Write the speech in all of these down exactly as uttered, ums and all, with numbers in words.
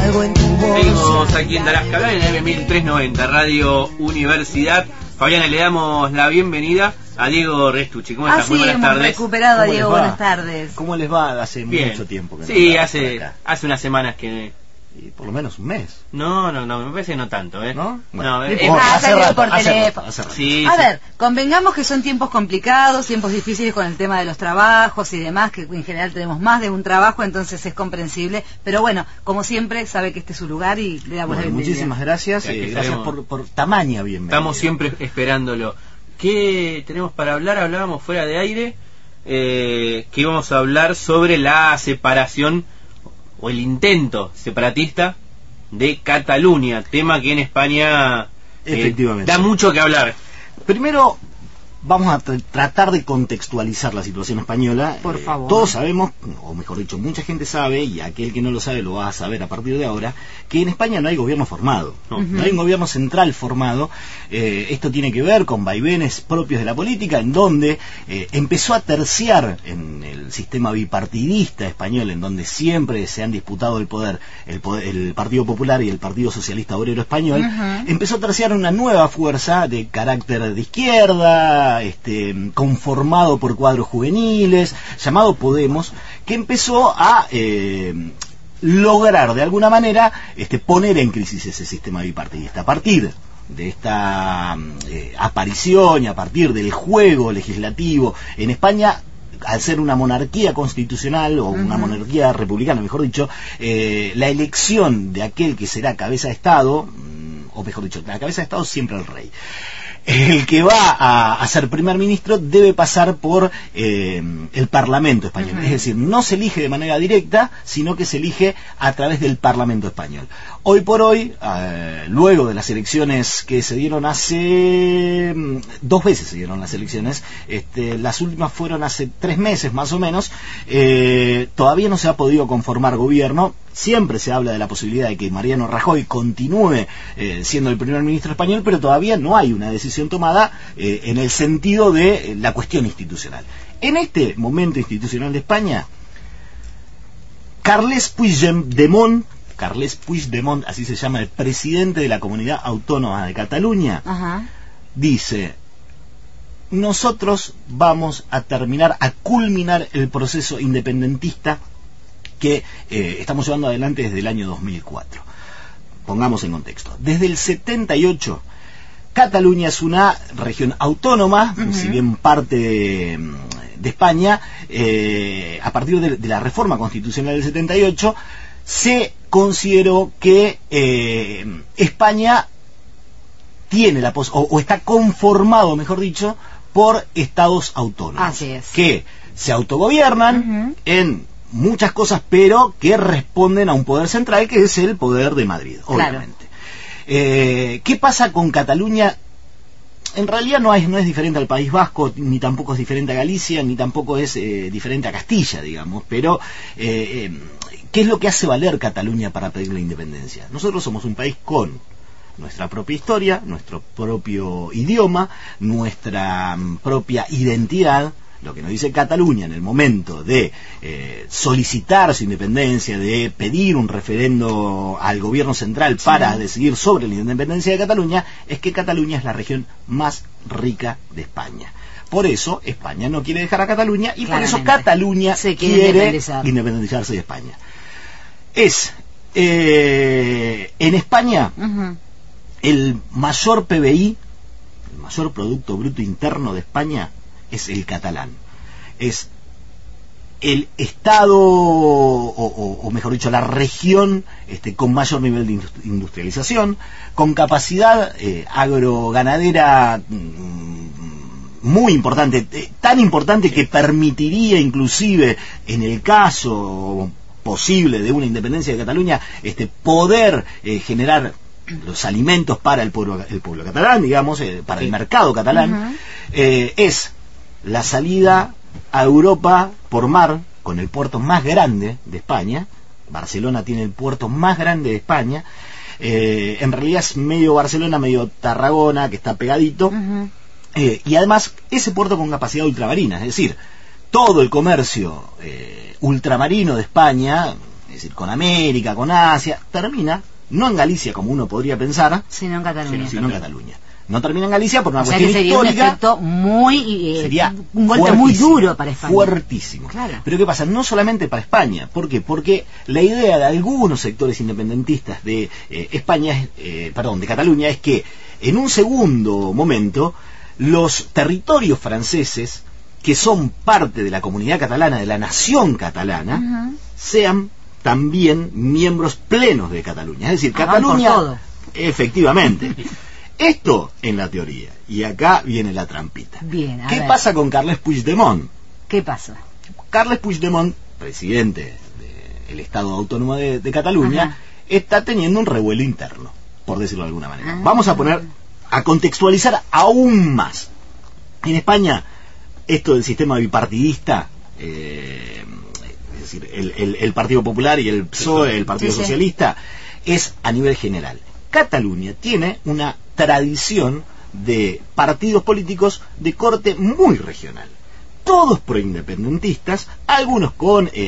algo en tu voz. Seguimos aquí en Tarascalá, en M mil trescientos noventa, Radio Universidad. Fabiana, le damos la bienvenida a Diego Restucci. ¿Cómo estás? Ah, Muy sí, buenas hemos tardes. recuperado a ¿Cómo Diego, les va? buenas tardes. ¿Cómo les va? Hace Bien. mucho tiempo que no Sí, andaba hace, por acá. hace unas semanas que... Y por lo menos un mes. No, no, no, me parece que no tanto, ¿eh? ¿No? Bueno, no no eh, importa, Ah, hace salió rato, por hace teléfono. rato, hace rato. sí, A sí. ver, convengamos que son tiempos complicados, tiempos difíciles con el tema de los trabajos y demás, que en general tenemos más de un trabajo, entonces es comprensible. Pero bueno, como siempre, sabe que este es su lugar y le damos Bueno, la bienvenida. muchísimas gracias. Ya que eh, gracias sabemos. por, por tamaña bienvenida. Estamos siempre esperándolo. ¿Qué tenemos para hablar? Hablábamos fuera de aire eh, que íbamos a hablar sobre la separación o el intento separatista de Cataluña, tema que en España eh, Efectivamente. da mucho que hablar. Primero, vamos a tr- tratar de contextualizar la situación española. Por Eh, favor. Todos sabemos, o mejor dicho, mucha gente sabe, y aquel que no lo sabe lo va a saber a partir de ahora, que en España no hay gobierno formado. No, Ujú. no hay un gobierno central formado. Eh, esto tiene que ver con vaivenes propios de la política, en donde eh, empezó a terciar en el sistema bipartidista español, en donde siempre se han disputado el poder el, poder, el Partido Popular y el Partido Socialista Obrero Español. Ujú. Empezó a terciar una nueva fuerza de carácter de izquierda, este, conformado por cuadros juveniles, llamado Podemos, que empezó a eh, lograr de alguna manera este, poner en crisis ese sistema bipartidista. A partir de esta eh, aparición y a partir del juego legislativo en España, al ser una monarquía constitucional o una Ujú. monarquía republicana, mejor dicho, eh, la elección de aquel que será cabeza de Estado, mm, o mejor dicho, la cabeza de Estado siempre el rey. El que va a, a ser primer ministro debe pasar por eh, el Parlamento español. Ujú. Es decir, no se elige de manera directa, sino que se elige a través del Parlamento español. Hoy por hoy, eh, luego de las elecciones que se dieron hace... mm, dos veces se dieron las elecciones, este, las últimas fueron hace tres meses más o menos, eh, todavía no se ha podido conformar gobierno. Siempre se habla de la posibilidad de que Mariano Rajoy continúe eh, siendo el primer ministro español, pero todavía no hay una decisión tomada eh, en el sentido de eh, la cuestión institucional. En este momento institucional de España, Carles Puigdemont, Carles Puigdemont, así se llama el presidente de la Comunidad Autónoma de Cataluña, Ajá. dice: nosotros vamos a terminar, a culminar el proceso independentista que eh, estamos llevando adelante desde el año dos mil cuatro. Pongamos en contexto. Desde el setenta y ocho, Cataluña es una región autónoma, Uh-huh. si bien parte de, de España. Eh, a partir de, de la reforma constitucional del setenta y ocho, se consideró que eh, España tiene la pos- o, o está conformado, mejor dicho, por estados autónomos. Así es. Que se autogobiernan Ujú. en muchas cosas, pero que responden a un poder central, que es el poder de Madrid, obviamente. Eh, ¿Qué pasa con Cataluña? En realidad no es, no es diferente al País Vasco, ni tampoco es diferente a Galicia, ni tampoco es eh, diferente a Castilla, digamos, pero eh, eh, ¿qué es lo que hace valer Cataluña para pedir la independencia? Nosotros somos un país con nuestra propia historia, nuestro propio idioma, nuestra mm, propia identidad. Lo que nos dice Cataluña en el momento de eh, solicitar su independencia, de pedir un referendo al gobierno central para Sí. decidir sobre la independencia de Cataluña, es que Cataluña es la región más rica de España. Por eso España no quiere dejar a Cataluña y por eso Claramente. Cataluña Se quiere quiere independizar. independizarse de España. Es eh, en España Ujú. el mayor P B I, el mayor Producto Bruto Interno de España, es el catalán. Es el estado, o, o, o mejor dicho, la región este, con mayor nivel de industri- industrialización, con capacidad eh, agroganadera mm, muy importante, eh, tan importante que permitiría inclusive, en el caso posible de una independencia de Cataluña, este, poder eh, generar los alimentos para el pueblo, el pueblo catalán, digamos, eh, para Sí. el mercado catalán. Ujú. eh, es la salida a Europa por mar, con el puerto más grande de España. Barcelona tiene el puerto más grande de España. Eh, en realidad es medio Barcelona, medio Tarragona, que está pegadito. Ujú. Eh, y además ese puerto con capacidad ultramarina, es decir, todo el comercio eh, ultramarino de España, decir, con América, con Asia, termina, no en Galicia como uno podría pensar, sino en Cataluña. Sino en Cataluña. No termina en Galicia por una o sea cuestión que sería histórica. Un efecto muy, eh, sería un golpe muy duro para España. Fuertísimo. Claro. Pero ¿qué pasa? No solamente para España. ¿Por qué? Porque la idea de algunos sectores independentistas de eh, España, es, eh, perdón, de Cataluña, es que en un segundo momento los territorios franceses que son parte de la comunidad catalana, de la nación catalana, uh-huh. sean también miembros plenos de Cataluña. Es decir, ah, Cataluña, por todo. Efectivamente. Esto en la teoría. Y acá viene la trampita. Bien, a ¿Qué ver. pasa con Carles Puigdemont? ¿Qué pasa? Carles Puigdemont, presidente del Estado Autónomo de, de Cataluña, ajá. está teniendo un revuelo interno, por decirlo de alguna manera. Ah. Vamos a poner, a contextualizar aún más. En España, esto del sistema bipartidista, eh, es decir, el, el, el Partido Popular y el P S O E, el Partido sí, Socialista, sí. es a nivel general. Cataluña tiene una tradición de partidos políticos de corte muy regional. Todos proindependentistas, algunos con eh,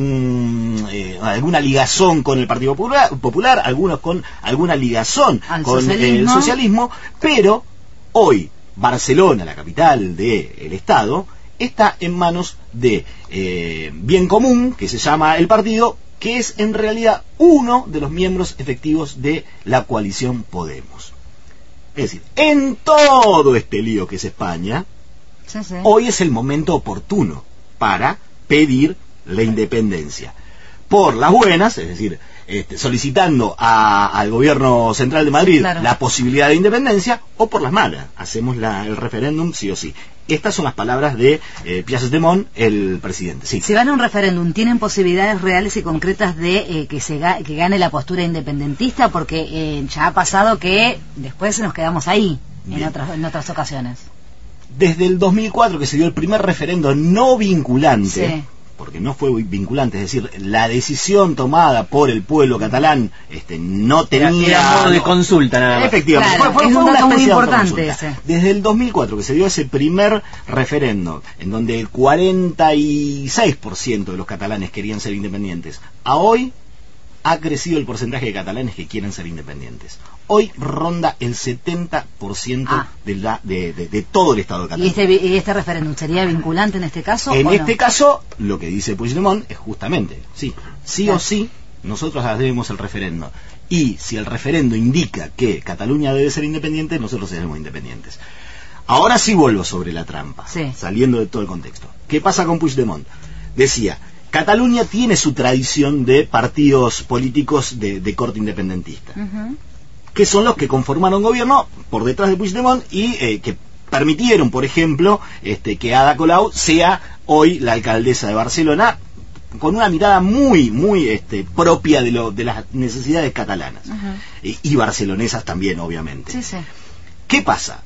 algún eh, alguna ligazón con el Partido Popular, Popular, algunos con alguna ligazón Al con socialismo. el socialismo, pero hoy Barcelona, la capital del Estado, está en manos de eh, Bien Común, que se llama el partido, que es en realidad uno de los miembros efectivos de la coalición Podemos. Es decir, en todo este lío que es España, sí, sí. hoy es el momento oportuno para pedir la independencia. Por las buenas, es decir, este, solicitando a, al gobierno central de Madrid sí, claro. la posibilidad de independencia, o por las malas, hacemos la, el referéndum sí o sí. Estas son las palabras de eh, Puigdemont, el presidente. Sí. Si gana un referéndum, ¿tienen posibilidades reales y concretas de eh, que se ga que gane la postura independentista? Porque eh, ya ha pasado que después nos quedamos ahí en otras, en otras ocasiones. Desde el dos mil cuatro, que se dio el primer referendo no vinculante, sí. porque no fue vinculante, es decir, la decisión tomada por el pueblo catalán este, no tenía... Era, era modo de consulta nada más. Efectivamente, claro, fue, fue, es fue un una dato muy especie de importante autoconsulta. ese. Desde el dos mil cuatro, que se dio ese primer referendo, en donde el cuarenta y seis por ciento de los catalanes querían ser independientes, a hoy ha crecido el porcentaje de catalanes que quieren ser independientes. Hoy ronda el setenta por ciento ah. de, la, de, de, de todo el Estado de Cataluña. ¿Y este, y este referéndum sería vinculante en este caso? En ¿o este no? caso, lo que dice Puigdemont es justamente, sí, sí claro. o sí, nosotros hacemos el referendo. Y si el referendo indica que Cataluña debe ser independiente, nosotros seremos independientes. Ahora sí vuelvo sobre la trampa, sí. saliendo de todo el contexto. ¿Qué pasa con Puigdemont? Decía, Cataluña tiene su tradición de partidos políticos de, de corte independentista, uh-huh. que son los que conformaron gobierno por detrás de Puigdemont y eh, que permitieron, por ejemplo, este, que Ada Colau sea hoy la alcaldesa de Barcelona, con una mirada muy, muy este, propia de, lo, de las necesidades catalanas, uh-huh. y, y barcelonesas también, obviamente. Sí, sí. ¿Qué pasa?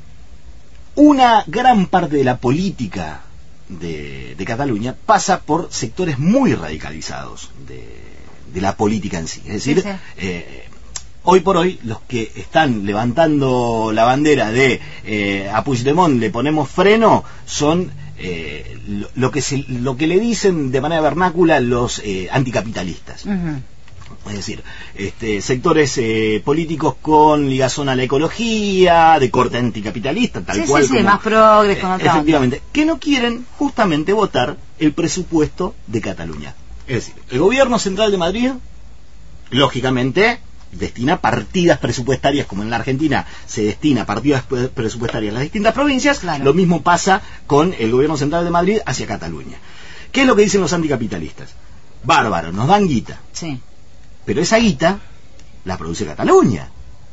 Una gran parte de la política de, de Cataluña pasa por sectores muy radicalizados de, de la política en sí. Es decir, sí, sí. Eh, hoy por hoy los que están levantando la bandera de eh, a Puigdemont le ponemos freno son eh, lo, lo, que se, lo que le dicen de manera vernácula los eh, anticapitalistas. Uh-huh. Es decir, este, sectores eh, políticos con ligazón a la ecología, de corte anticapitalista, tal sí, cual sí, como... Sí, más progres, con otra efectivamente, onda. Que no quieren justamente votar el presupuesto de Cataluña. Es decir, el gobierno central de Madrid, lógicamente, destina partidas presupuestarias, como en la Argentina se destina partidas presupuestarias a las distintas provincias, claro. Lo mismo pasa con el gobierno central de Madrid hacia Cataluña. ¿Qué es lo que dicen los anticapitalistas? Bárbaro, nos dan guita. Sí. Pero esa guita la produce Cataluña,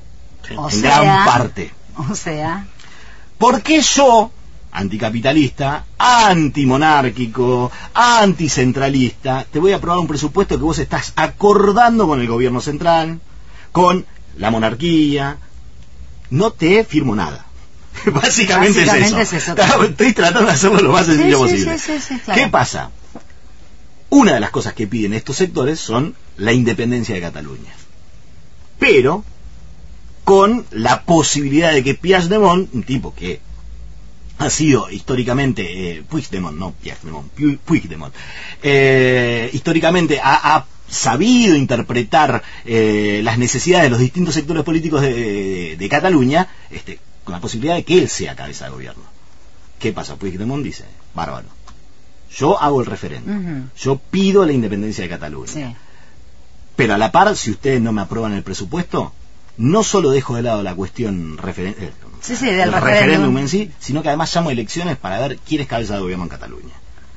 o en sea, gran parte. O sea, ¿por qué yo, anticapitalista, antimonárquico, anticentralista, te voy a aprobar un presupuesto que vos estás acordando con el gobierno central, con la monarquía? No te firmo nada. Básicamente, Básicamente es eso. Es eso. Estoy tratando de hacerlo lo más sencillo sí, posible. Sí, sí, sí, sí, claro. ¿Qué pasa? Una de las cosas que piden estos sectores son la independencia de Cataluña, pero con la posibilidad de que Puigdemont, un tipo que ha sido históricamente eh, Puigdemont, no Puigdemont, Puigdemont, eh, históricamente ha, ha sabido interpretar eh, las necesidades de los distintos sectores políticos de, de, de Cataluña, este, con la posibilidad de que él sea cabeza de gobierno. ¿Qué pasa? Puigdemont dice, bárbaro, yo hago el referéndum, uh-huh. yo pido la independencia de Cataluña, sí. pero a la par, si ustedes no me aprueban el presupuesto, no solo dejo de lado la cuestión referen- eh, sí, sí, del referéndum. referéndum en sí, sino que además llamo a elecciones para ver quién es cabeza de gobierno en Cataluña.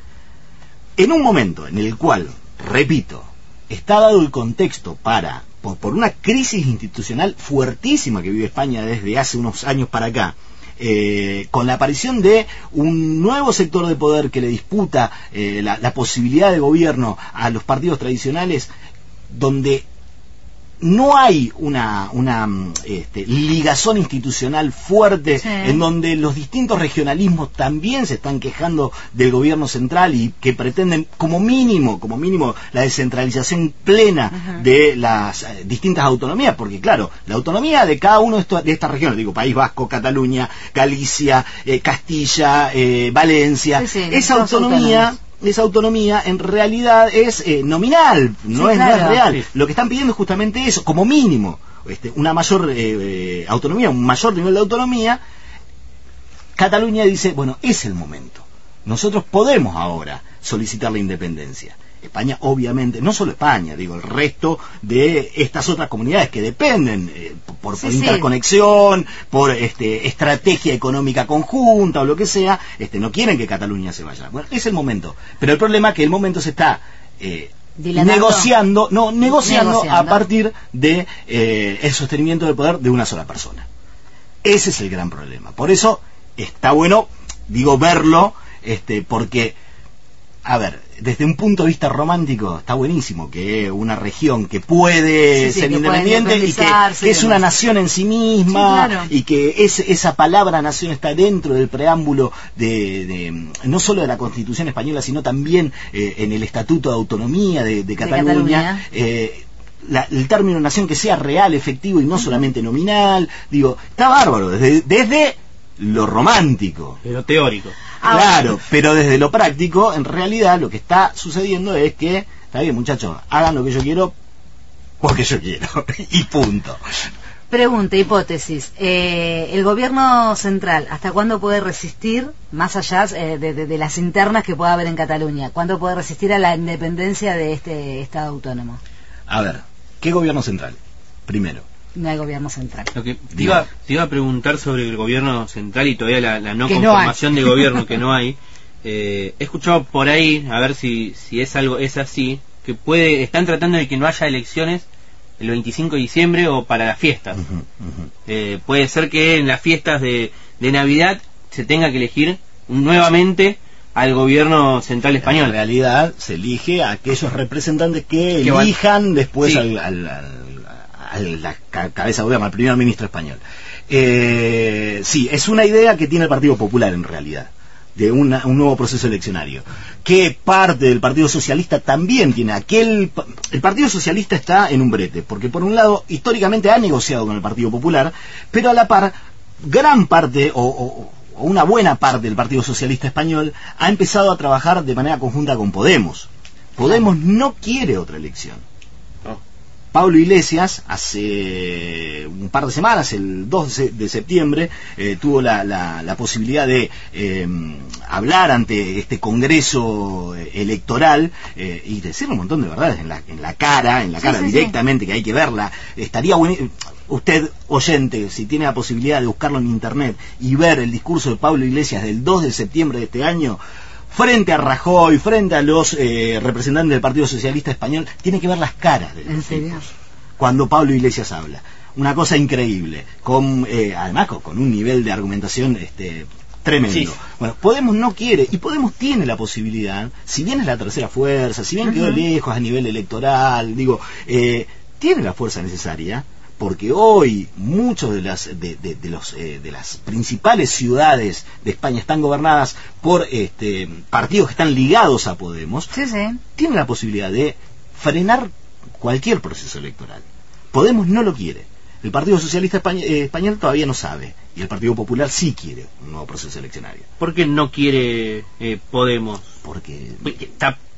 En un momento en el cual, repito, está dado el contexto para, por, por una crisis institucional fuertísima que vive España desde hace unos años para acá, eh, con la aparición de un nuevo sector de poder que le disputa eh, la, la posibilidad de gobierno a los partidos tradicionales, donde no hay una, una este, ligazón institucional fuerte, sí. en donde los distintos regionalismos también se están quejando del gobierno central y que pretenden como mínimo, como mínimo la descentralización plena uh-huh. de las eh, distintas autonomías, porque claro, la autonomía de cada uno de, estos, de estas regiones, digo, País Vasco, Cataluña, Galicia, eh, Castilla, eh, Valencia, sí, sí, esa autonomía... Autónomos. Esa autonomía en realidad es eh, nominal, no, sí, es, claro. no es real. Sí. Lo que están pidiendo es justamente eso, como mínimo, este, una mayor eh, eh, autonomía, un mayor nivel de autonomía. Cataluña dice, bueno, es el momento. Nosotros podemos ahora solicitar la independencia. España, obviamente, no solo España, digo, el resto de estas otras comunidades que dependen eh, por, sí, por interconexión, sí. por este, estrategia económica conjunta o lo que sea, este, no quieren que Cataluña se vaya. Bueno, es el momento. Pero el problema es que el momento se está eh, negociando, no, negociando, negociando a partir de eh, el sostenimiento del poder de una sola persona. Ese es el gran problema. Por eso está bueno, digo, verlo, este, porque, a ver, desde un punto de vista romántico está buenísimo que una región que puede sí, sí, ser que independiente puede y que, que es una nación en sí misma, sí, claro. y que es, esa palabra nación está dentro del preámbulo de, de no solo de la Constitución española, sino también eh, en el Estatuto de Autonomía de, de Cataluña, de Cataluña. Eh, La, el término nación que sea real, efectivo y no solamente nominal, digo, está bárbaro desde, desde lo romántico, de lo teórico. Claro, pero desde lo práctico, en realidad lo que está sucediendo es que, está bien muchachos, hagan lo que yo quiero porque yo quiero, y punto. Pregunta, hipótesis, eh, el gobierno central, ¿hasta cuándo puede resistir, más allá eh, de, de, de las internas que pueda haber en Cataluña, cuándo puede resistir a la independencia de este Estado autónomo? A ver, ¿qué gobierno central? Primero. No hay gobierno central. Lo que te, iba, te iba a preguntar sobre el gobierno central y todavía la, la no conformación no de gobierno que no hay. Eh, he escuchado por ahí, a ver si, si es algo es así, que puede están tratando de que no haya elecciones el veinticinco de diciembre o para las fiestas. Uh-huh, uh-huh. Eh, puede ser que en las fiestas de, de Navidad se tenga que elegir nuevamente al gobierno central español. En realidad se elige a aquellos representantes que elijan después sí. al, al, al a la cabeza de gobierno, al primer ministro español. Eh, sí, es una idea que tiene el Partido Popular en realidad, de una, un nuevo proceso eleccionario, que parte del Partido Socialista también tiene aquel... El Partido Socialista está en un brete, porque por un lado, históricamente ha negociado con el Partido Popular, pero a la par, gran parte, o, o, o una buena parte del Partido Socialista español, ha empezado a trabajar de manera conjunta con Podemos. Podemos no quiere otra elección. Pablo Iglesias, hace un par de semanas, el dos de septiembre, eh, tuvo la, la, la posibilidad de eh, hablar ante este Congreso electoral eh, y decir un montón de verdades en la, en la cara, en la cara sí, sí, directamente, sí. que hay que verla. Estaría bueno, usted, oyente, si tiene la posibilidad de buscarlo en internet y ver el discurso de Pablo Iglesias del dos de septiembre de este año, frente a Rajoy, frente a los eh, representantes del Partido Socialista Español, tiene que ver las caras de los tipos cuando Pablo Iglesias habla. Una cosa increíble, con eh, además con, con un nivel de argumentación este, tremendo. Sí. Bueno, Podemos no quiere, y Podemos tiene la posibilidad, si bien es la tercera fuerza, si bien uh-huh. quedó lejos a nivel electoral, digo, eh, tiene la fuerza necesaria, porque hoy muchos de las de, de, de los eh, de las principales ciudades de España están gobernadas por este partidos que están ligados a Podemos. Sí, sí. Tiene la posibilidad de frenar cualquier proceso electoral. Podemos no lo quiere. El Partido Socialista Español, eh, Español todavía no sabe, y el Partido Popular sí quiere un nuevo proceso eleccionario. ¿Por qué no quiere eh, Podemos? Porque está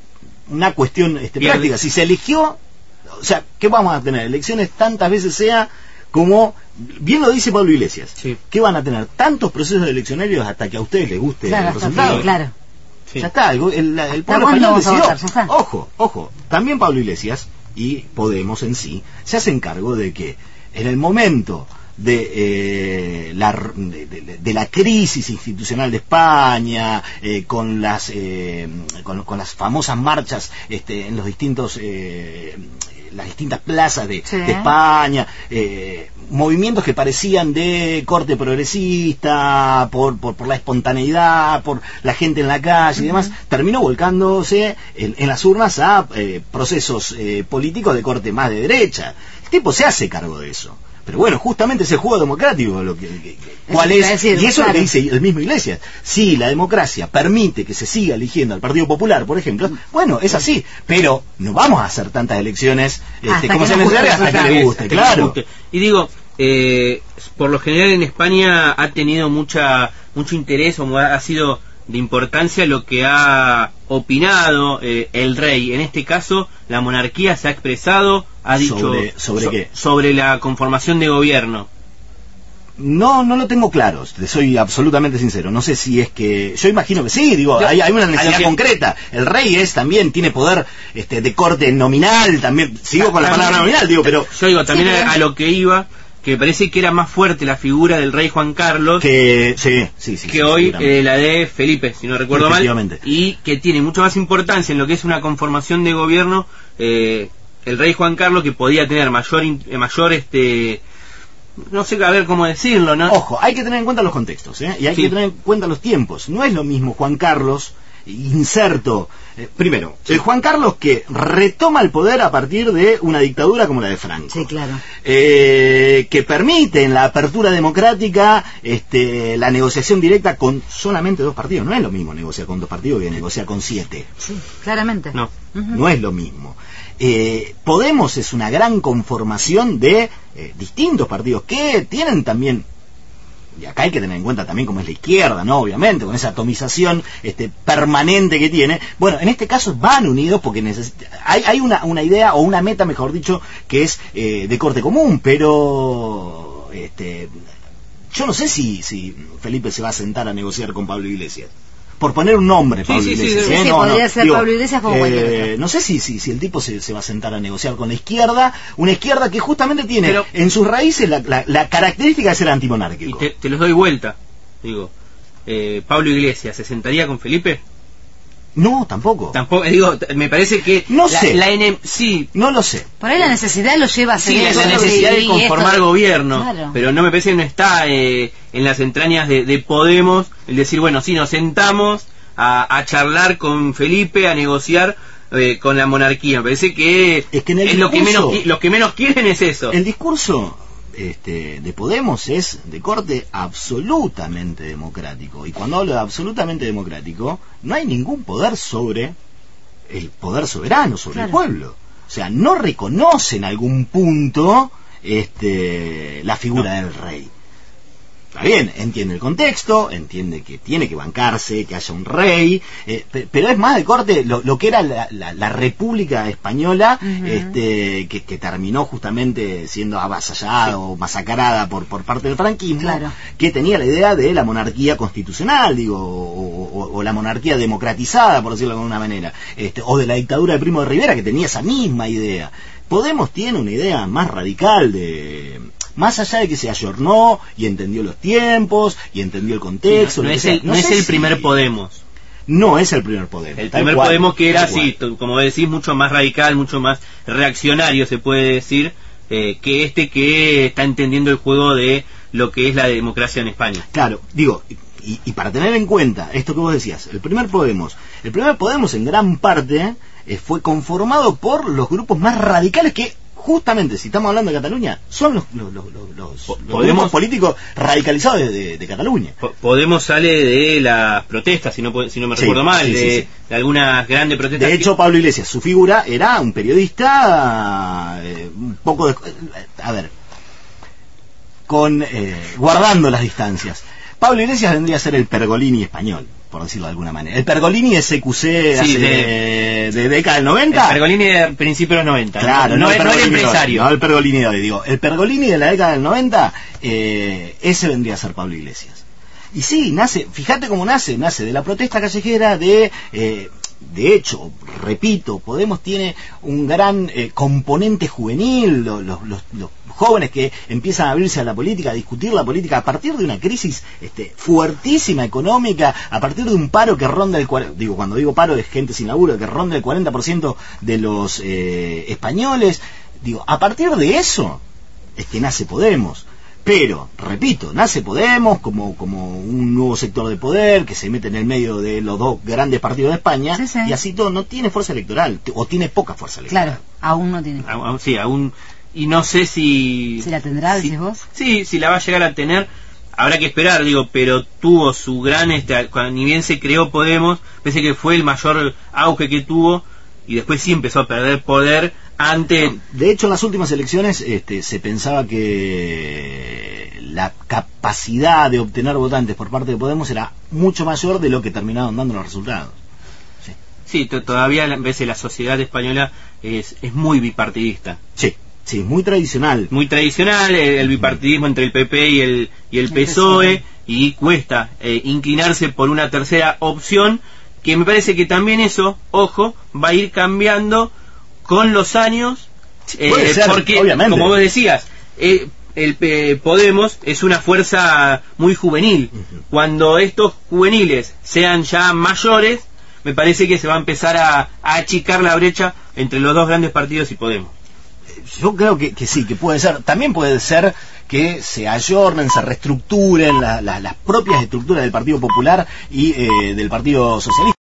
una cuestión este, práctica. Si se eligió, o sea, ¿qué vamos a tener? Elecciones tantas veces sea como, bien lo dice Pablo Iglesias, sí. ¿qué van a tener? Tantos procesos eleccionarios hasta que a ustedes les guste claro, el resultado. Sí, claro. Sí. Ya está, el, el, el pueblo español decidió. Votar, ojo, ojo, también Pablo Iglesias y Podemos en sí se hacen cargo de que en el momento de, eh, la, de, de, de la crisis institucional de España, eh, con las eh, con, con las famosas marchas este, en los distintos eh, las distintas plazas de, sí. de España, eh, movimientos que parecían de corte progresista, por, por, por la espontaneidad, por la gente en la calle y demás, uh-huh. terminó volcándose en, en las urnas a eh, procesos eh, políticos de corte más de derecha. El tipo se hace cargo de eso. Pero bueno, justamente ese juego democrático, lo que, que, ¿cuál es? Decir, y eso claro. es lo que dice el mismo Iglesias. Si la democracia permite que se siga eligiendo al Partido Popular, por ejemplo, bueno, es así. Pero no vamos a hacer tantas elecciones este, como se necesita hasta que le guste, claro. Y digo, eh, por lo general en España ha tenido mucha mucho interés, o ha sido de importancia lo que ha opinado eh, el rey. En este caso, la monarquía se ha expresado, ha dicho sobre, ¿sobre so, qué? Sobre la conformación de gobierno. No, no lo tengo claro, te soy absolutamente sincero. No sé si es que... Yo imagino que sí, digo, hay, hay una necesidad que... concreta. El rey es también, tiene poder este, de corte nominal, también, sigo con la palabra nominal, digo, pero... Yo digo, también sí, a, a lo que iba... que me parece que era más fuerte la figura del rey Juan Carlos que, sí, sí, sí, que sí, hoy eh, la de Felipe, si no recuerdo mal, y que tiene mucho más importancia en lo que es una conformación de gobierno eh, el rey Juan Carlos, que podía tener mayor mayor este no sé a ver cómo decirlo, ¿no? Ojo, hay que tener en cuenta los contextos, ¿eh? Y hay sí. que tener en cuenta los tiempos. No es lo mismo Juan Carlos inserto eh, primero, el Juan Carlos que retoma el poder a partir de una dictadura como la de Franco, sí, claro. eh, que permite en la apertura democrática este, la negociación directa con solamente dos partidos. No es lo mismo negociar con dos partidos que negociar con siete. Sí, claramente. No, uh-huh. no es lo mismo. Eh, Podemos es una gran conformación de eh, distintos partidos que tienen también, y acá hay que tener en cuenta también cómo es la izquierda, ¿no? Obviamente, con esa atomización este, permanente que tiene. Bueno, en este caso van unidos porque neces- hay, hay una, una idea, o una meta, mejor dicho, que es eh, de corte común, pero este, yo no sé si, si Felipe se va a sentar a negociar con Pablo Iglesias. Por poner un nombre, Pablo sí, sí, Iglesias. Sí, ¿eh? sí, no, podría no, ser digo, Pablo Iglesias como eh, cualquier. No sé si, si, si el tipo se, se va a sentar a negociar con la izquierda, una izquierda que justamente tiene Pero, en sus raíces la, la, la característica de ser antimonárquico. Y te, te los doy vuelta, digo, eh, Pablo Iglesias, ¿se sentaría con Felipe? No, tampoco. Tampoco, digo, me parece que no la, sé. La N M, sí, no lo sé. Por ahí la necesidad lo lleva a hacer sí, eso, la necesidad de conformar esto, gobierno, claro. Pero no me parece que no está eh, en las entrañas de, de Podemos el decir, bueno, sí, nos sentamos a, a charlar con Felipe, a negociar eh, con la monarquía. Me parece que es, que en el es discurso, lo que menos lo que menos quieren es eso. El discurso este, de Podemos es de corte absolutamente democrático, y cuando hablo de absolutamente democrático no hay ningún poder sobre el poder soberano, sobre claro. el pueblo. O sea, no reconoce en algún punto este, la figura no. del rey. Está bien, entiende el contexto, entiende que tiene que bancarse, que haya un rey, eh, pero es más de corte lo, lo que era la, la, la República Española, uh-huh. este, que, que terminó justamente siendo avasallada sí. o masacrada por, por parte del franquismo, claro. que tenía la idea de la monarquía constitucional, digo, o, o, o la monarquía democratizada, por decirlo de alguna manera, este, o de la dictadura de Primo de Rivera, que tenía esa misma idea. Podemos tiene una idea más radical de... Más allá de que se ayornó y entendió los tiempos y entendió el contexto. Sí, no, no, es el, no, no es el primer si... Podemos. No es el primer Podemos. El primer cual, Podemos que era así, como decís, mucho más radical, mucho más reaccionario, se puede decir, eh, que este que está entendiendo el juego de lo que es la democracia en España. Claro, digo, y, y para tener en cuenta esto que vos decías, el primer Podemos, el primer Podemos en gran parte eh, fue conformado por los grupos más radicales que... Justamente, si estamos hablando de Cataluña, son los, los, los, los, los grupos políticos radicalizados de, de, de Cataluña. Podemos sale de las protestas, si no, si no me sí, recuerdo mal, sí, de, sí, sí. de algunas grandes protestas. De hecho, que... Pablo Iglesias, su figura era un periodista eh, un poco de... A ver, con eh, guardando las distancias. Pablo Iglesias vendría a ser el Pergolini español. por decirlo de alguna manera. El Pergolini de C Q C sí, hace de, de década del noventa. El Pergolini de principios de los noventa. Claro, no, no, no, el, no el empresario. No, el Pergolini de hoy, digo. El Pergolini de la década del noventa, eh, ese vendría a ser Pablo Iglesias. Y sí, nace, fíjate cómo nace, nace de la protesta callejera, de... Eh, de hecho, repito, Podemos tiene un gran eh, componente juvenil, los, los, los, los jóvenes que empiezan a abrirse a la política, a discutir la política a partir de una crisis este, fuertísima económica, a partir de un paro que ronda el digo cuando digo paro es gente sin laburo, que ronda el cuarenta por ciento de los eh, españoles. Digo, a partir de eso es que nace Podemos. Pero, repito, nace Podemos como, como un nuevo sector de poder que se mete en el medio de los dos grandes partidos de España, sí, sí. Y así todo no tiene fuerza electoral, o tiene poca fuerza electoral. Claro, aún no tiene. Aún, sí, aún, y no sé si... ¿Si la tendrá, si, decís vos? Sí, si la va a llegar a tener, habrá que esperar, digo, pero tuvo su gran, este, ni bien se creó Podemos, pensé que fue el mayor auge que tuvo, y después sí empezó a perder poder ante... De hecho, en las últimas elecciones este, se pensaba que la capacidad de obtener votantes por parte de Podemos era mucho mayor de lo que terminaron dando los resultados. Sí, sí t- todavía a veces la sociedad española es, es muy bipartidista. Sí, sí, muy tradicional. Muy tradicional, el, el bipartidismo entre el P P y el, y el P S O E, y cuesta eh, inclinarse por una tercera opción, que me parece que también eso, ojo, va a ir cambiando con los años, eh, ser, porque, obviamente. Como vos decías, eh, el eh, Podemos es una fuerza muy juvenil. Uh-huh. Cuando estos juveniles sean ya mayores, me parece que se va a empezar a, a achicar la brecha entre los dos grandes partidos y Podemos. Yo creo que, que sí, que puede ser. También puede ser que se ayornen, se reestructuren la, la, las propias estructuras del Partido Popular y eh, del Partido Socialista.